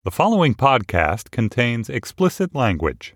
The following podcast contains explicit language.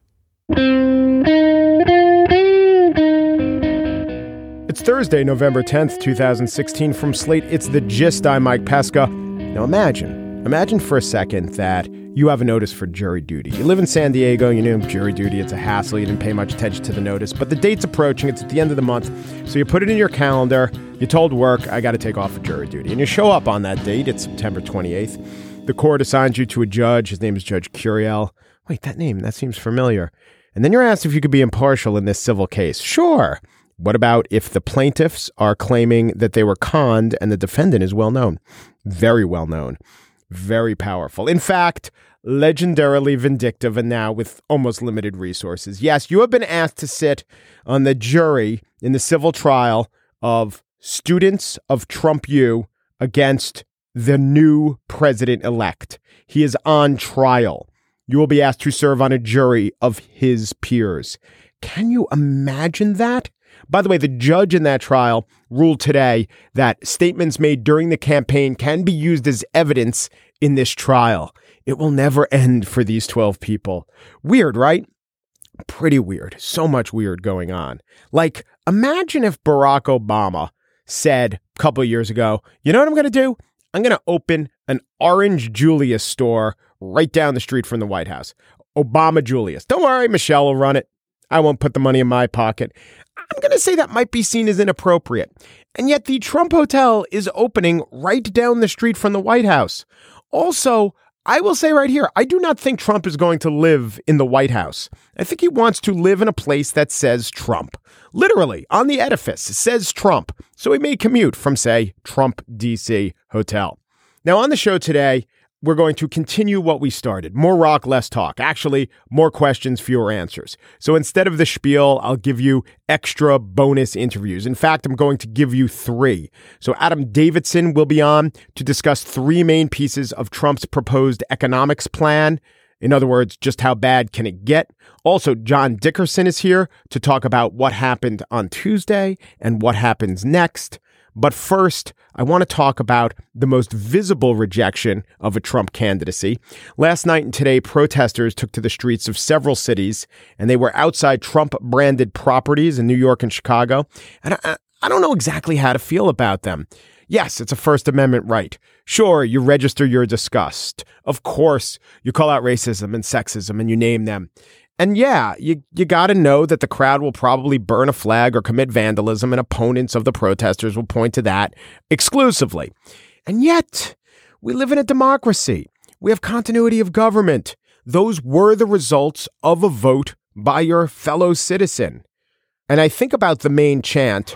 It's Thursday, November 10th, 2016. From Slate, it's The Gist. I'm Mike Pesca. Now imagine for a second that you have a notice for jury duty. You live in San Diego, you know jury duty, it's a hassle, you didn't pay much attention to the notice, but the date's approaching, it's at the end of the month, so you put it in your calendar, you told work, I got to take off for jury duty, and you show up on that date, it's September 28th. The court assigns you to a judge, his name is Judge Curiel. Wait, that seems familiar. And then you're asked if you could be impartial in this civil case. Sure. What about if the plaintiffs are claiming that they were conned and the defendant is well known? Very well known. Very powerful. In fact, legendarily vindictive and now with almost limited resources. Yes, you have been asked to sit on the jury in the civil trial of students of Trump U against the new president-elect. He is on trial. You will be asked to serve on a jury of his peers. Can you imagine that? By the way, the judge in that trial ruled today that statements made during the campaign can be used as evidence in this trial. It will never end for these 12 people. Weird, right? Pretty weird. So much weird going on. Like, imagine if Barack Obama said a couple of years ago, you know what I'm going to do? I'm going to open an Orange Julius store right down the street from the White House. Obama Julius. Don't worry, Michelle will run it. I won't put the money in my pocket. I'm going to say that might be seen as inappropriate. And yet the Trump Hotel is opening right down the street from the White House. Also, I will say right here, I do not think Trump is going to live in the White House. I think he wants to live in a place that says Trump. Literally, on the edifice, it says Trump. So he may commute from, say, Trump DC Hotel. Now, on the show today, we're going to continue what we started. More rock, less talk. Actually, more questions, fewer answers. So instead of the spiel, I'll give you extra bonus interviews. In fact, I'm going to give you 3. So Adam Davidson will be on to discuss 3 main pieces of Trump's proposed economics plan. In other words, just how bad can it get? Also, John Dickerson is here to talk about what happened on Tuesday and what happens next. But first, I want to talk about the most visible rejection of a Trump candidacy. Last night and today, protesters took to the streets of several cities, and they were outside Trump-branded properties in New York and Chicago. And I don't know exactly how to feel about them. Yes, it's a First Amendment right. Sure, you register your disgust. Of course, you call out racism and sexism and you name them. And yeah, you got to know that the crowd will probably burn a flag or commit vandalism, and opponents of the protesters will point to that exclusively. And yet, we live in a democracy. We have continuity of government. Those were the results of a vote by your fellow citizen. And I think about the main chant.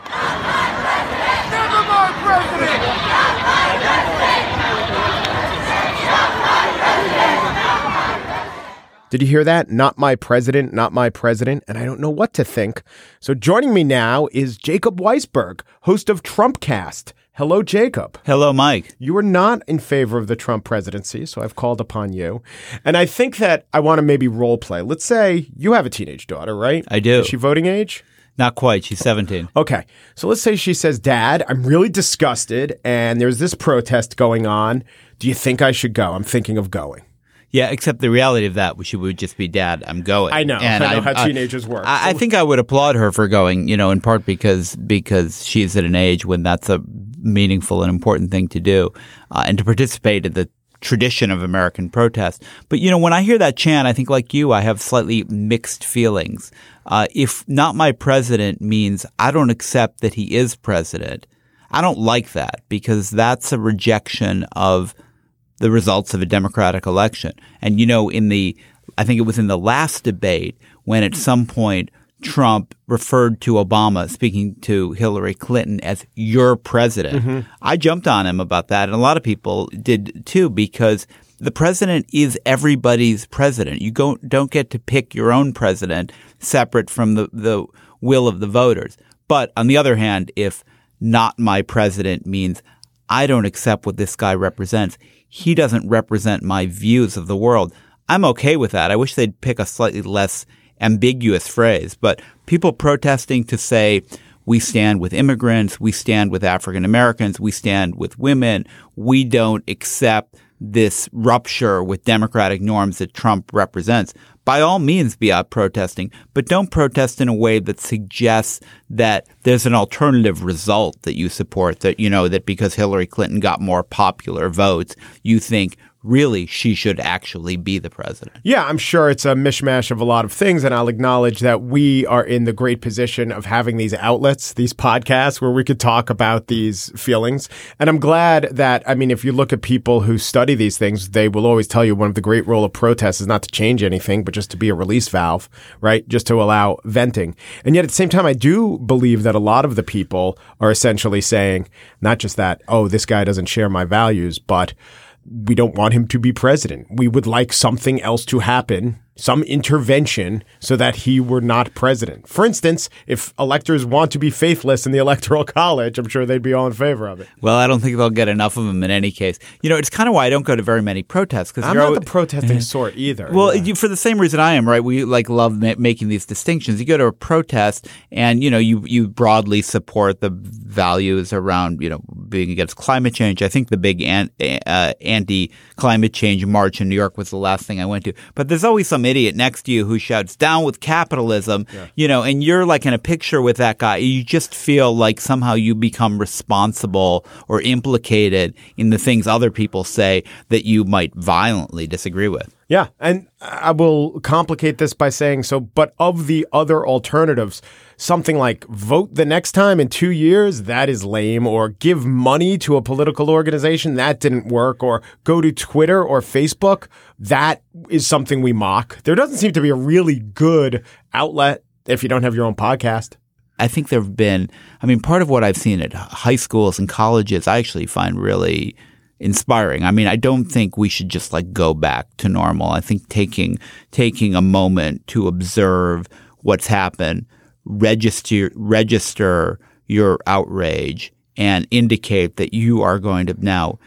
Never more president! Did you hear that? Not my president, not my president. And I don't know what to think. So joining me now is Jacob Weisberg, host of Trumpcast. Hello, Jacob. Hello, Mike. You are not in favor of the Trump presidency, so I've called upon you. And I think that I want to maybe role play. Let's say you have a teenage daughter, right? I do. Is she voting age? Not quite. She's 17. Okay. So let's say she says, Dad, I'm really disgusted and there's this protest going on. Do you think I should go? I'm thinking of going. Yeah, except the reality of that, she would just be, Dad, I'm going. I know. And I know how teenagers work. I think I would applaud her for going, in part because she's at an age when that's a meaningful and important thing to do, and to participate in the tradition of American protest. But, when I hear that chant, I think like you, I have slightly mixed feelings. If not my president means I don't accept that he is president, I don't like that because that's a rejection of the results of a democratic election. And, I think it was in the last debate when at some point Trump referred to Obama, speaking to Hillary Clinton, as your president. Mm-hmm. I jumped on him about that, and a lot of people did too, because the president is everybody's president. You don't get to pick your own president separate from the will of the voters. But on the other hand, if not my president means I don't accept what this guy represents, he doesn't represent my views of the world, I'm okay with that. I wish they'd pick a slightly less ambiguous phrase. But people protesting to say, we stand with immigrants, we stand with African Americans, we stand with women, we don't accept this rupture with democratic norms that Trump represents, by all means be out protesting, but don't protest in a way that suggests that there's an alternative result that you support, that, you know, that because Hillary Clinton got more popular votes, you think really she should actually be the president. Yeah, I'm sure it's a mishmash of a lot of things, and I'll acknowledge that we are in the great position of having these outlets, these podcasts, where we could talk about these feelings. And I'm glad that, I mean, if you look at people who study these things, they will always tell you one of the great role of protest is not to change anything, but just to be a release valve, right? Just to allow venting. And yet at the same time, I do believe that a lot of the people are essentially saying, not just that, oh, this guy doesn't share my values, but we don't want him to be president. We would like something else to happen, some intervention so that he were not president. For instance, if electors want to be faithless in the Electoral College, I'm sure they'd be all in favor of it. Well, I don't think they'll get enough of them in any case. You know, it's kind of why I don't go to very many protests. Because I'm not the protesting sort either. Well, for the same reason I am, right? We love making these distinctions. You go to a protest and, you know, you broadly support the values around, you know, being against climate change. I think the big anti-climate change march in New York was the last thing I went to. But there's always some idiot next to you who shouts down with capitalism, you know, and you're like in a picture with that guy. You just feel like somehow you become responsible or implicated in the things other people say that you might violently disagree with. Yeah. And I will complicate this by saying so, but of the other alternatives, something like vote the next time in 2 years, that is lame, or give money to a political organization, that didn't work, or go to Twitter or Facebook, that is something we mock. There doesn't seem to be a really good outlet if you don't have your own podcast. I think there have been, I mean, part of what I've seen at high schools and colleges, I actually find really inspiring. I mean, I don't think we should just like go back to normal. I think taking a moment to observe what's happened, register your outrage, and indicate that you are going to now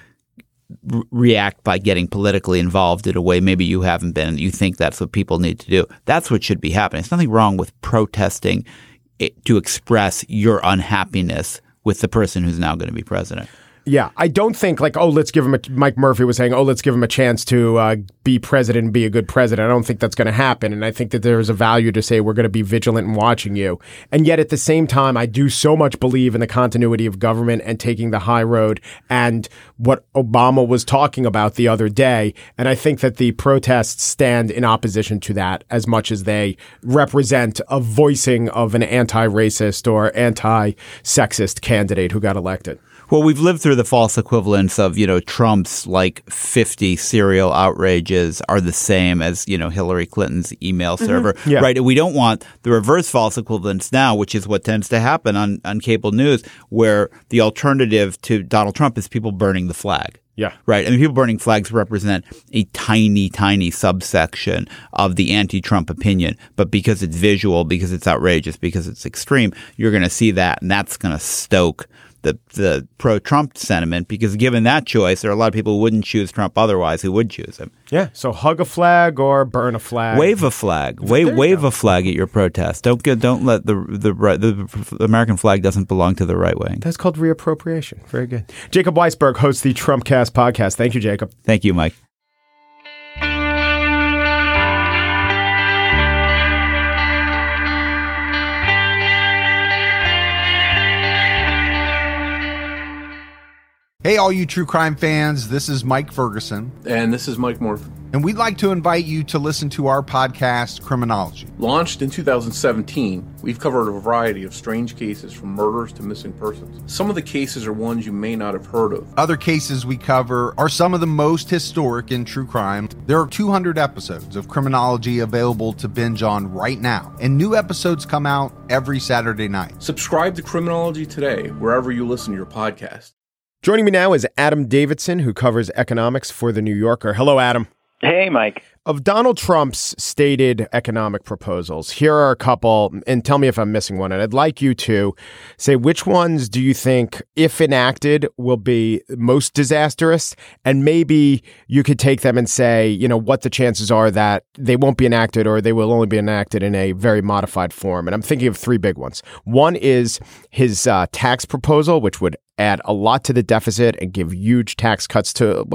react by getting politically involved in a way maybe you haven't been, and you think that's what people need to do. That's what should be happening. There's nothing wrong with protesting to express your unhappiness with the person who's now going to be president. Yeah, I don't think like, oh, let's give him Mike Murphy was saying, oh, let's give him a chance to be president and be a good president. I don't think that's going to happen. And I think that there's a value to say we're going to be vigilant in watching you. And yet at the same time, I do so much believe in the continuity of government and taking the high road and what Obama was talking about the other day. And I think that the protests stand in opposition to that as much as they represent a voicing of an anti-racist or anti-sexist candidate who got elected. Well, we've lived through the false equivalence of, you know, Trump's like 50 serial outrages are the same as, you know, Hillary Clinton's email server, right? And we don't want the reverse false equivalence now, which is what tends to happen on cable news, where the alternative to Donald Trump is people burning the flag. Yeah. Right. I mean, people burning flags represent a tiny, tiny subsection of the anti-Trump opinion. But because it's visual, because it's outrageous, because it's extreme, you're going to see that. And that's going to stoke the pro-Trump sentiment, because given that choice, there are a lot of people who wouldn't choose Trump otherwise who would choose him. Yeah. So hug a flag or burn a flag. Wave a flag. Wave a flag at your protest. Don't let the American flag doesn't belong to the right wing. That's called reappropriation. Very good. Jacob Weisberg hosts the Trumpcast podcast. Thank you, Jacob. Thank you, Mike. Hey, all you true crime fans, this is Mike Ferguson. And this is Mike Murphy. And we'd like to invite you to listen to our podcast, Criminology. Launched in 2017, we've covered a variety of strange cases from murders to missing persons. Some of the cases are ones you may not have heard of. Other cases we cover are some of the most historic in true crime. There are 200 episodes of Criminology available to binge on right now, and new episodes come out every Saturday night. Subscribe to Criminology today, wherever you listen to your podcast. Joining me now is Adam Davidson, who covers economics for The New Yorker. Hello, Adam. Hey, Mike. Of Donald Trump's stated economic proposals, here are a couple, and tell me if I'm missing one. And I'd like you to say which ones do you think, if enacted, will be most disastrous? And maybe you could take them and say, you know, what the chances are that they won't be enacted or they will only be enacted in a very modified form. And I'm thinking of three big ones. One is his tax proposal, which would add a lot to the deficit and give huge tax cuts to, well,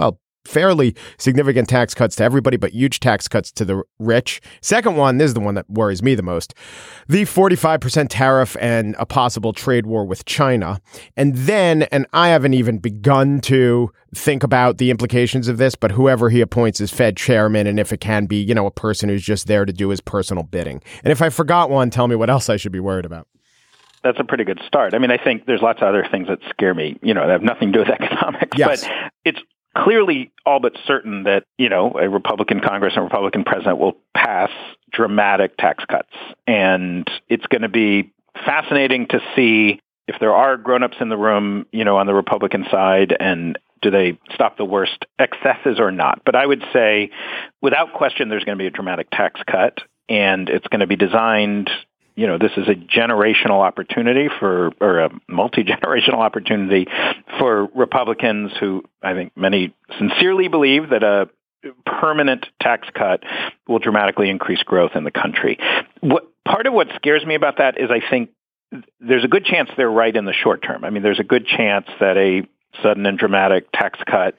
fairly significant tax cuts to everybody, but huge tax cuts to the rich. Second one, this is the one that worries me the most, the 45% tariff and a possible trade war with China. And then, and I haven't even begun to think about the implications of this, but whoever he appoints as Fed chairman, and if it can be, a person who's just there to do his personal bidding. And if I forgot one, tell me what else I should be worried about. That's a pretty good start. I mean, I think there's lots of other things that scare me, that have nothing to do with economics, yes. But it's clearly all but certain that, a Republican Congress and Republican president will pass dramatic tax cuts. And it's going to be fascinating to see if there are grown-ups in the room, on the Republican side, and do they stop the worst excesses or not? But I would say, without question, there's going to be a dramatic tax cut, and it's going to be designed. This is a generational opportunity or a multi-generational opportunity for Republicans who I think many sincerely believe that a permanent tax cut will dramatically increase growth in the country. Part of what scares me about that is I think there's a good chance they're right in the short term. I mean, there's a good chance that a sudden and dramatic tax cut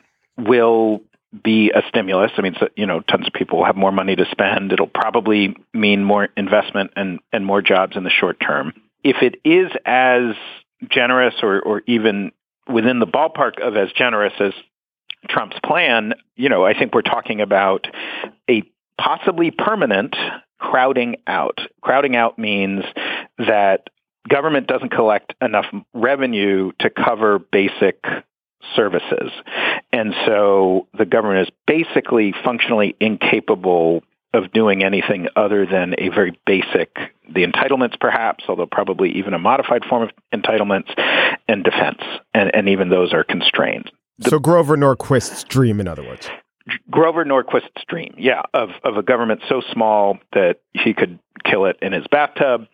will be a stimulus. I mean, tons of people will have more money to spend. It'll probably mean more investment and more jobs in the short term. If it is as generous or even within the ballpark of as generous as Trump's plan, I think we're talking about a possibly permanent crowding out. Crowding out means that government doesn't collect enough revenue to cover basic services. And so the government is basically functionally incapable of doing anything other than a very basic, the entitlements perhaps, although probably even a modified form of entitlements, and defense. And even those are constrained. So Grover Norquist's dream, in other words. Grover Norquist's dream, of a government so small that he could kill it in his bathtub.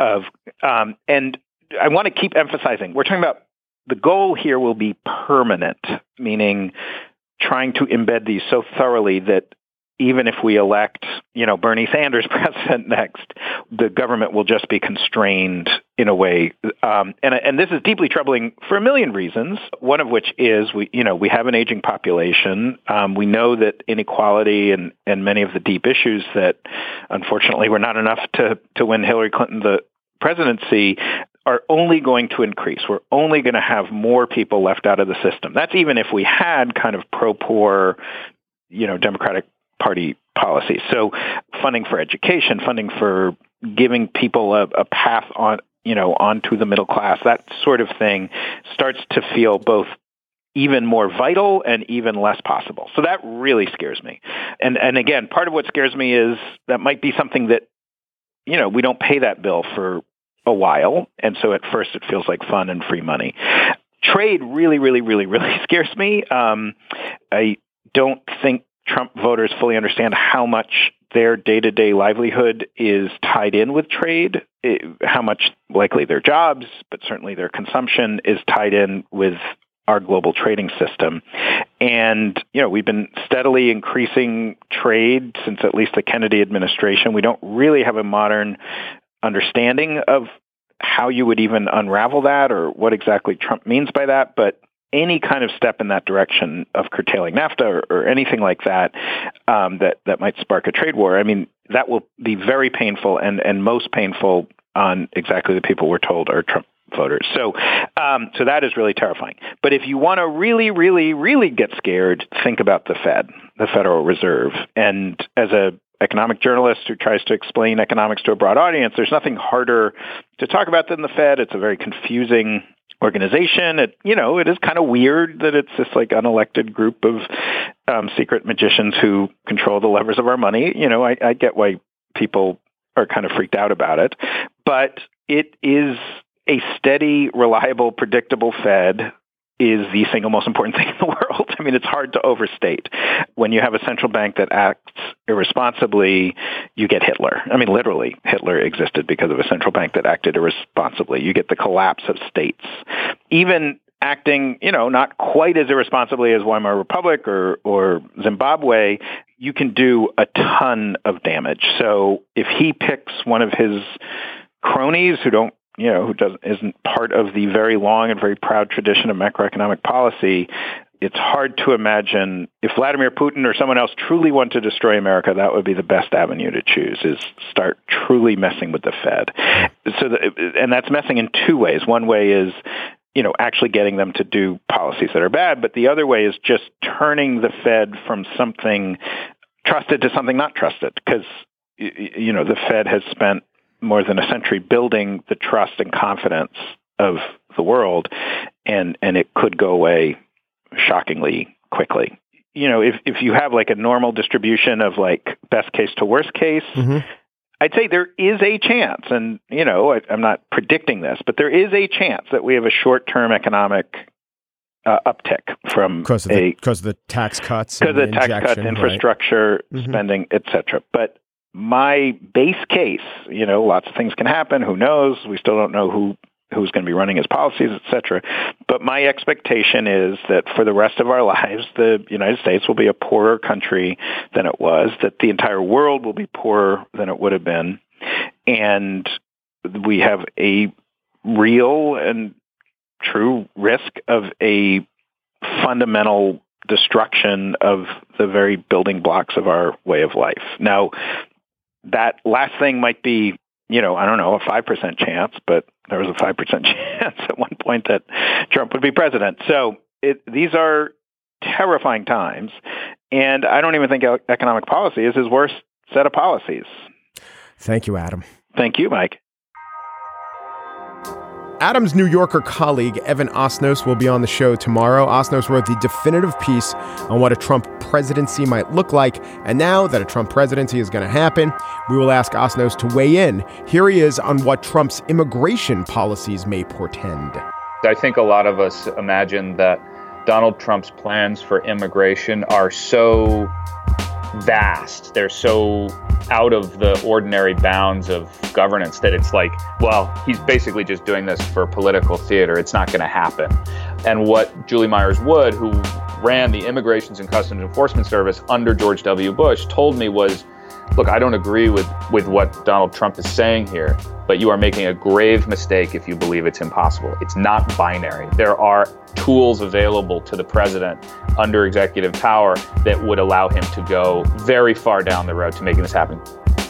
And I want to keep emphasizing, we're talking about the goal here will be permanent, meaning trying to embed these so thoroughly that even if we elect, Bernie Sanders president next, the government will just be constrained in a way. And this is deeply troubling for a million reasons, one of which is we have an aging population. We know that inequality and many of the deep issues that unfortunately were not enough to win Hillary Clinton the presidency are only going to increase. We're only going to have more people left out of the system. That's even if we had kind of pro-poor, Democratic Party policies. So funding for education, funding for giving people a path on, onto the middle class, that sort of thing starts to feel both even more vital and even less possible. So that really scares me. And again, part of what scares me is that might be something that, we don't pay that bill for a while. And so at first it feels like fun and free money. Trade really, really, really, really scares me. I don't think Trump voters fully understand how much their day-to-day livelihood is tied in with trade, how much likely their jobs, but certainly their consumption is tied in with our global trading system. And, we've been steadily increasing trade since at least the Kennedy administration. We don't really have a modern understanding of how you would even unravel that or what exactly Trump means by that. But any kind of step in that direction of curtailing NAFTA or anything like that, that might spark a trade war, I mean, that will be very painful and most painful on exactly the people we're told are Trump voters. So that is really terrifying. But if you want to really, really, really get scared, think about the Fed, the Federal Reserve. And as a economic journalist who tries to explain economics to a broad audience, there's nothing harder to talk about than the Fed. It's a very confusing organization. It is kind of weird that it's this like unelected group of secret magicians who control the levers of our money. I get why people are kind of freaked out about it, but it is a steady, reliable, predictable Fed is the single most important thing in the world. I mean, it's hard to overstate. When you have a central bank that acts irresponsibly, you get Hitler. I mean, literally, Hitler existed because of a central bank that acted irresponsibly. You get the collapse of states. Even acting, not quite as irresponsibly as Weimar Republic or Zimbabwe, you can do a ton of damage. So if he picks one of his cronies who isn't part of the very long and very proud tradition of macroeconomic policy, it's hard to imagine if Vladimir Putin or someone else truly want to destroy America, that would be the best avenue to choose, is start truly messing with the Fed. And that's messing in two ways. One way is, actually getting them to do policies that are bad. But the other way is just turning the Fed from something trusted to something not trusted. Because, the Fed has spent more than a century building the trust and confidence of the world, and it could go away shockingly quickly. If you have like a normal distribution of like best case to worst case, I'd say there is a chance, and I'm not predicting this, but there is a chance that we have a short-term economic uptick from because of the tax cuts, infrastructure spending, etc. But my base case, lots of things can happen. Who knows? We still don't know who's going to be running his policies, etc. But my expectation is that for the rest of our lives, the United States will be a poorer country than it was, that the entire world will be poorer than it would have been, and we have a real and true risk of a fundamental destruction of the very building blocks of our way of life. Now, that last thing might be, a 5% chance, but there was a 5% chance at one point that Trump would be president. So these are terrifying times, and I don't even think economic policy is his worst set of policies. Thank you, Adam. Thank you, Mike. Adam's New Yorker colleague, Evan Osnos, will be on the show tomorrow. Osnos wrote the definitive piece on what a Trump presidency might look like. And now that a Trump presidency is going to happen, we will ask Osnos to weigh in. Here he is on what Trump's immigration policies may portend. I think a lot of us imagine that Donald Trump's plans for immigration are so vast. They're so out of the ordinary bounds of governance that it's like, well, he's basically just doing this for political theater. It's not going to happen. And what Julie Myers Wood, who ran the Immigrations and Customs Enforcement Service under George W. Bush, told me was, look, I don't agree with what Donald Trump is saying here, but you are making a grave mistake if you believe it's impossible. It's not binary. There are tools available to the president under executive power that would allow him to go very far down the road to making this happen.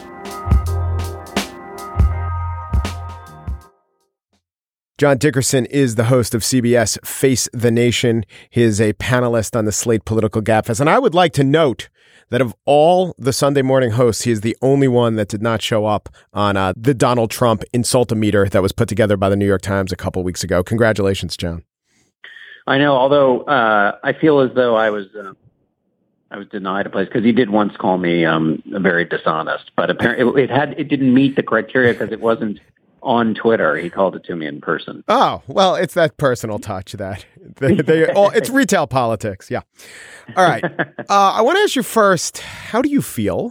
John Dickerson is the host of CBS Face the Nation. He is a panelist on the Slate Political Gabfest. And I would like to note that of all the Sunday morning hosts, he is the only one that did not show up on the Donald Trump Insultometer that was put together by the New York Times a couple weeks ago. Congratulations, John. I know, although I feel as though I was denied a place because he did once call me very dishonest, but apparently it didn't meet the criteria because it wasn't on Twitter. He called it to me in person. Oh, well, it's that personal touch that it's retail politics. Yeah. All right. I want to ask you first, how do you feel?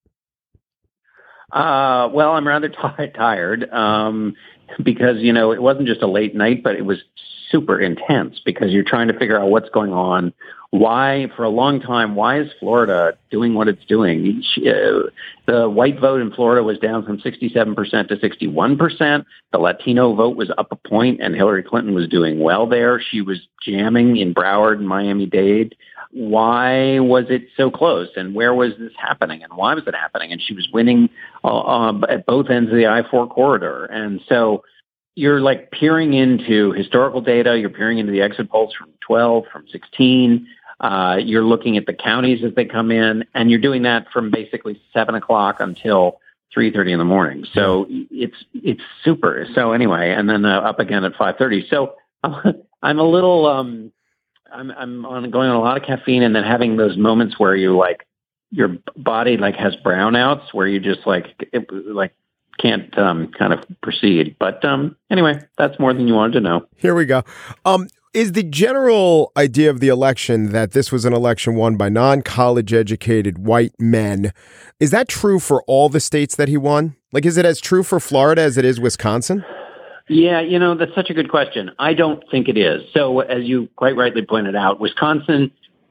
Well, I'm rather tired because, it wasn't just a late night, but it was super intense because you're trying to figure out what's going on. Why, for a long time, why is Florida doing what it's doing? The white vote in Florida was down from 67% to 61%. The Latino vote was up a point, and Hillary Clinton was doing well there. She was jamming in Broward and Miami-Dade. Why was it so close? And where was this happening? And why was it happening? And she was winning at both ends of the I-4 corridor. And so you're like peering into historical data. You're peering into the exit polls from 12, from 16. You're looking at the counties as they come in, and you're doing that from basically 7 o'clock until 3:30 in the morning. So it's super. So anyway, and then up again at 5:30. So I'm a little I'm going on a lot of caffeine, and then having those moments where you like your body like has brownouts where you just can't kind of proceed. But anyway, that's more than you wanted to know. Here we go. Is the general idea of the election that this was an election won by non-college educated white men? Is that true for all the states that he won? Like, is it as true for Florida as it is Wisconsin? Yeah, that's such a good question. I don't think it is. So as you quite rightly pointed out, Wisconsin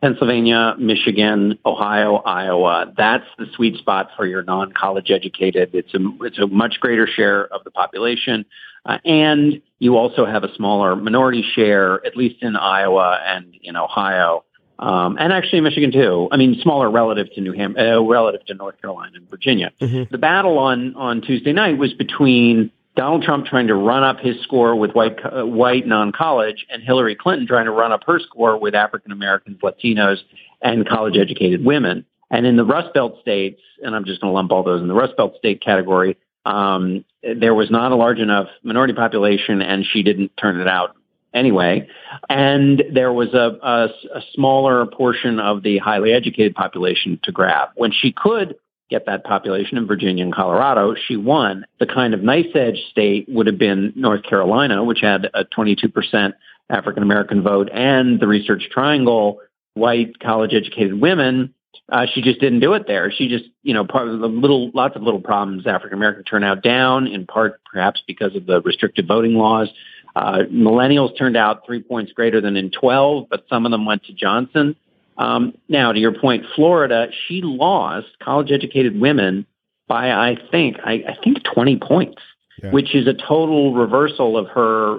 Pennsylvania, Michigan, Ohio, Iowa. That's the sweet spot for your non-college educated. It's a much greater share of the population. And you also have a smaller minority share, at least in Iowa and in Ohio. And actually Michigan too. I mean, smaller relative to relative to North Carolina and Virginia. Mm-hmm. The battle on Tuesday night was between Donald Trump trying to run up his score with white non-college and Hillary Clinton trying to run up her score with African Americans, Latinos, and college-educated women. And in the Rust Belt states, and I'm just going to lump all those in the Rust Belt state category, there was not a large enough minority population, and she didn't turn it out anyway. And there was a smaller portion of the highly educated population to grab. When she could get that population in Virginia and Colorado, she won. The kind of nice edge state would have been North Carolina, which had a 22% African-American vote, and the Research Triangle, white college-educated women. She just didn't do it there. She just, part of the lots of little problems, African-American turnout down, in part perhaps because of the restricted voting laws. Millennials turned out 3 points greater than in 12, but some of them went to Johnson. Now, to your point, Florida, she lost college-educated women by, I think 20 points, which is a total reversal of her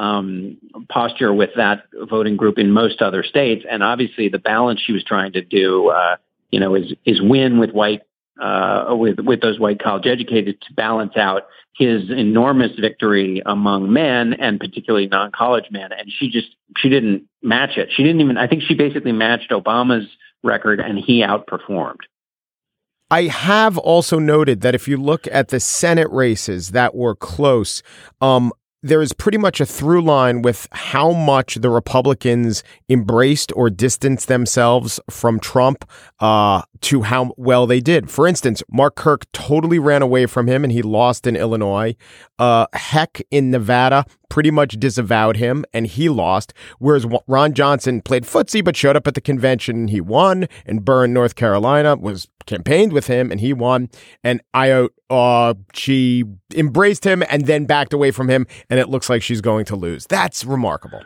posture with that voting group in most other states. And obviously, the balance she was trying to do, is win with white with those white college-educated to balance out his enormous victory among men, and particularly non-college men. And she didn't match it. I think she basically matched Obama's record, and he outperformed. I have also noted that if you look at the Senate races that were close, there is pretty much a through line with how much the Republicans embraced or distanced themselves from Trump to how well they did. For instance, Mark Kirk totally ran away from him and he lost in Illinois. Heck in Nevada pretty much disavowed him and he lost, whereas Ron Johnson played footsie but showed up at the convention and he won, and Byrne, North Carolina, campaigned with him and he won, and she embraced him and then backed away from him, and it looks like she's going to lose. That's remarkable.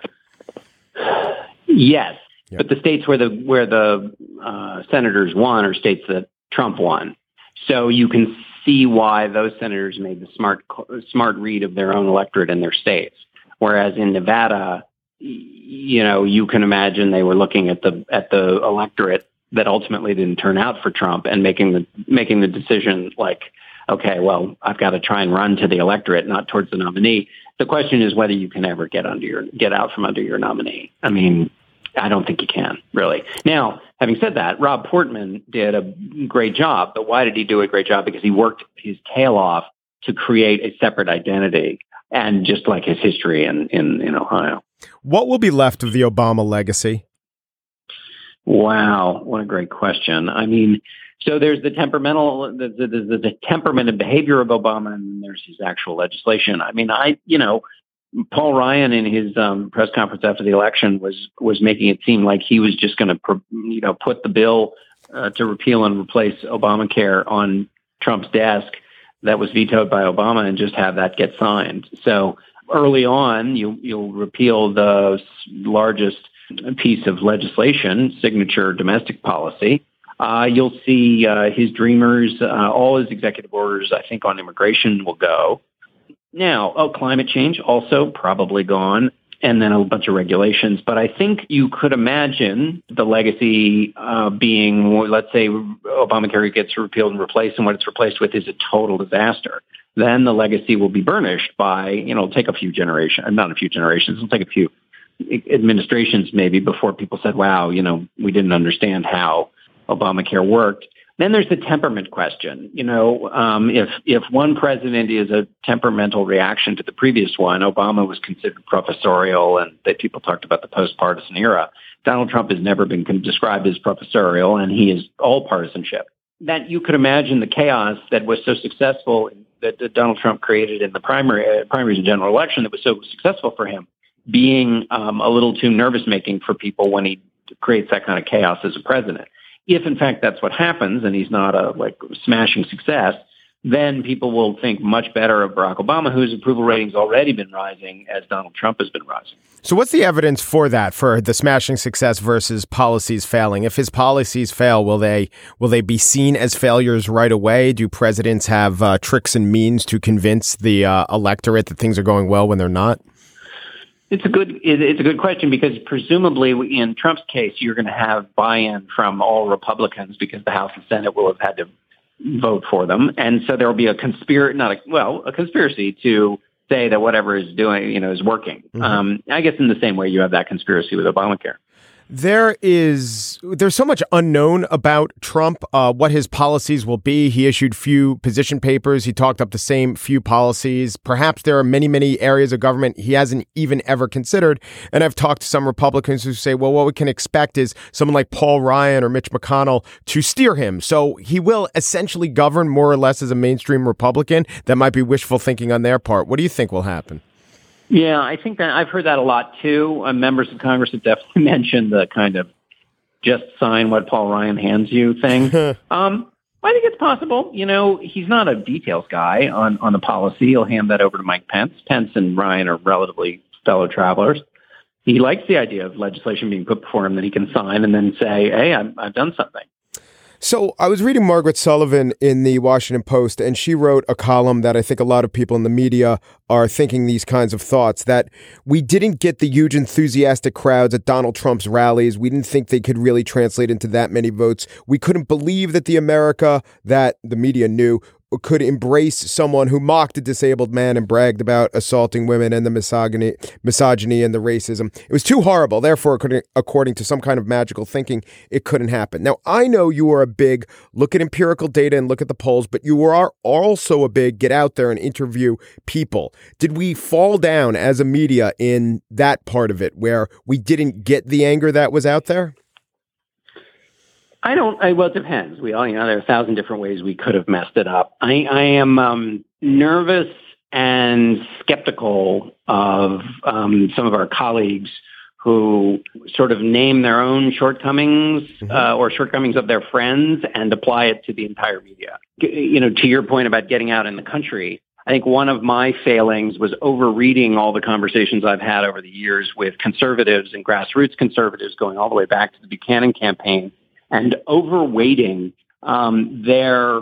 Yes, yeah. But the states where the senators won are states that Trump won, so you can see why those senators made the smart read of their own electorate in their states. Whereas in Nevada, you can imagine they were looking at the electorate that ultimately didn't turn out for Trump and making the decision like, okay, well, I've got to try and run to the electorate, not towards the nominee. The question is whether you can ever get out from under your nominee. I mean, I don't think you can, really. Now, having said that, Rob Portman did a great job. But why did he do a great job? Because he worked his tail off to create a separate identity, and just like his history in Ohio. What will be left of the Obama legacy? Wow, what a great question. I mean, so there's the the temperament and behavior of Obama, and there's his actual legislation. I mean, Paul Ryan in his press conference after the election was making it seem like he was just going to put the bill to repeal and replace Obamacare on Trump's desk that was vetoed by Obama and just have that get signed. So early on, you'll repeal the largest piece of legislation, signature domestic policy. You'll see his dreamers, all his executive orders, I think, on immigration will go. Now, climate change also probably gone, and then a bunch of regulations. But I think you could imagine the legacy being, let's say, Obamacare gets repealed and replaced, and what it's replaced with is a total disaster. Then the legacy will be burnished by, it'll take a few generations, not a few generations, it'll take a few administrations maybe before people said, wow, we didn't understand how Obamacare worked. Then there's the temperament question. If one president is a temperamental reaction to the previous one, Obama was considered professorial, and that people talked about the post-partisan era. Donald Trump has never been described as professorial, and he is all partisanship. That you could imagine the chaos that was so successful that Donald Trump created in the primaries and general election that was so successful for him, being a little too nervous-making for people when he creates that kind of chaos as a president. If, in fact, that's what happens and he's not a smashing success, then people will think much better of Barack Obama, whose approval rating's already been rising as Donald Trump has been rising. So what's the evidence for that, for the smashing success versus policies failing? If his policies fail, will they be seen as failures right away? Do presidents have tricks and means to convince the electorate that things are going well when they're not? It's a good question, because presumably in Trump's case, you're going to have buy-in from all Republicans because the House and Senate will have had to vote for them. And so there will be a conspiracy to say that whatever is doing, is working. Mm-hmm. I guess in the same way you have that conspiracy with Obamacare. There's so much unknown about Trump, what his policies will be. He issued few position papers. He talked up the same few policies. Perhaps there are many, many areas of government he hasn't even ever considered. And I've talked to some Republicans who say, well, what we can expect is someone like Paul Ryan or Mitch McConnell to steer him. So he will essentially govern more or less as a mainstream Republican. That might be wishful thinking on their part. What do you think will happen? Yeah, I think that I've heard that a lot, too. Members of Congress have definitely mentioned the kind of just sign what Paul Ryan hands you thing. I think it's possible. He's not a details guy on the policy. He'll hand that over to Mike Pence. Pence and Ryan are relatively fellow travelers. He likes the idea of legislation being put before him that he can sign and then say, hey, I've done something. So I was reading Margaret Sullivan in the Washington Post, and she wrote a column that I think a lot of people in the media are thinking these kinds of thoughts, that we didn't get the huge enthusiastic crowds at Donald Trump's rallies. We didn't think they could really translate into that many votes. We couldn't believe that the America that the media knew could embrace someone who mocked a disabled man and bragged about assaulting women and the misogyny and the racism. It was too horrible. Therefore, according to some kind of magical thinking, it couldn't happen. Now, I know you are a big look at empirical data and look at the polls, but you are also a big get out there and interview people. Did we fall down as a media in that part of it where we didn't get the anger that was out there? Well, it depends. There are 1,000 different ways we could have messed it up. I am nervous and skeptical of some of our colleagues who sort of name their own shortcomings or shortcomings of their friends and apply it to the entire media. To your point about getting out in the country, I think one of my failings was overreading all the conversations I've had over the years with conservatives and grassroots conservatives going all the way back to the Buchanan campaign, and overweighting their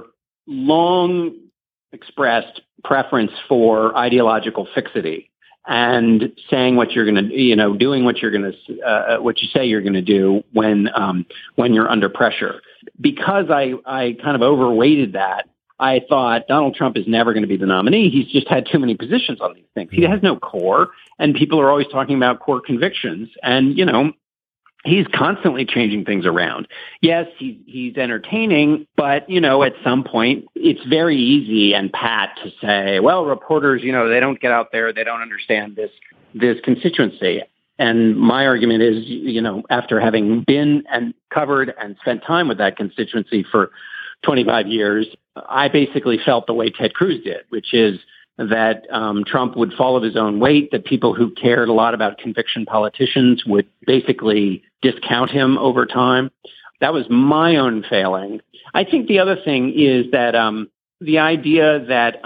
long expressed preference for ideological fixity and saying what you're going to, doing what you're going to, what you say you're going to do when you're under pressure. Because I kind of overweighted that, I thought Donald Trump is never going to be the nominee. He's just had too many positions on these things. He has no core, and people are always talking about core convictions. And, he's constantly changing things around. Yes, he's entertaining, but, at some point, it's very easy and pat to say, well, reporters, they don't get out there. They don't understand this constituency. And my argument is, after having been and covered and spent time with that constituency for 25 years, I basically felt the way Ted Cruz did, which is that Trump would fall of his own weight, that people who cared a lot about conviction politicians would basically discount him over time. That was my own failing. I think the other thing is that the idea that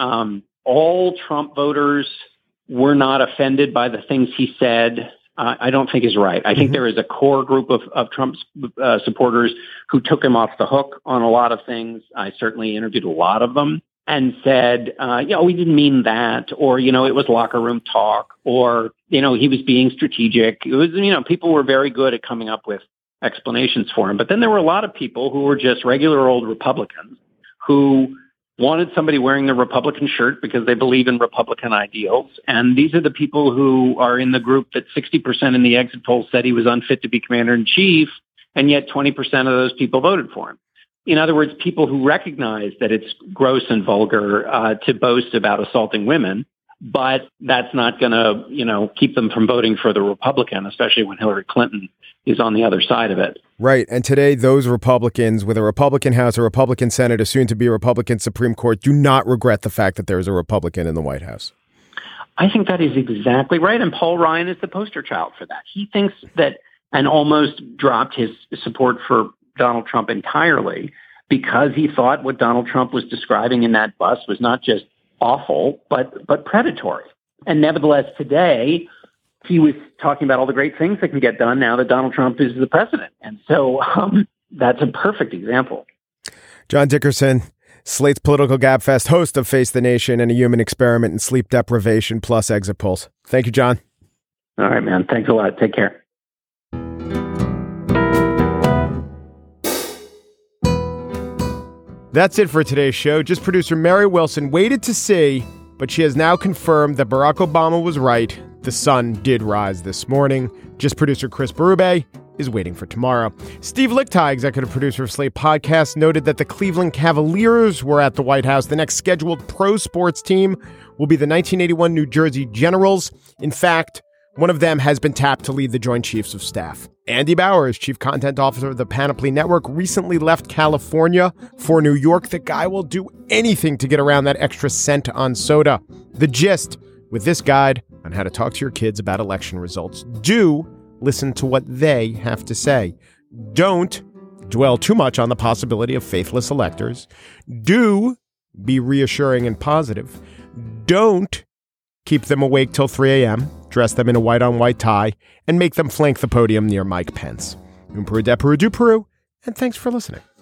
all Trump voters were not offended by the things he said, I don't think is right. I think there is a core group of Trump's supporters who took him off the hook on a lot of things. I certainly interviewed a lot of them and said, we didn't mean that, or, it was locker room talk, or, he was being strategic. It was, people were very good at coming up with explanations for him. But then there were a lot of people who were just regular old Republicans who wanted somebody wearing the Republican shirt because they believe in Republican ideals. And these are the people who are in the group that 60% in the exit polls said he was unfit to be commander-in-chief, and yet 20% of those people voted for him. In other words, people who recognize that it's gross and vulgar to boast about assaulting women, but that's not going to, keep them from voting for the Republican, especially when Hillary Clinton is on the other side of it. Right. And today, those Republicans with a Republican House, a Republican Senate, a soon-to-be Republican Supreme Court, do not regret the fact that there is a Republican in the White House. I think that is exactly right. And Paul Ryan is the poster child for that. He thinks that, and almost dropped his support for Donald Trump entirely, because he thought what Donald Trump was describing in that bus was not just awful, but predatory. And nevertheless, today, he was talking about all the great things that can get done now that Donald Trump is the president. And so that's a perfect example. John Dickerson, Slate's political gabfest, host of Face the Nation and a human experiment in sleep deprivation plus exit polls. Thank you, John. All right, man. Thanks a lot. Take care. That's it for today's show. Just producer Mary Wilson waited to see, but she has now confirmed that Barack Obama was right. The sun did rise this morning. Just producer Chris Berube is waiting for tomorrow. Steve Lickteig, executive producer of Slate Podcast, noted that the Cleveland Cavaliers were at the White House. The next scheduled pro sports team will be the 1981 New Jersey Generals. In fact, one of them has been tapped to lead the Joint Chiefs of Staff. Andy Bowers, chief content officer of the Panoply Network, recently left California for New York. The guy will do anything to get around that extra cent on soda. The gist with this guide on how to talk to your kids about election results. Do listen to what they have to say. Don't dwell too much on the possibility of faithless electors. Do be reassuring and positive. Don't keep them awake till 3 a.m., dress them in a white-on-white tie, and make them flank the podium near Mike Pence. Peru, and thanks for listening.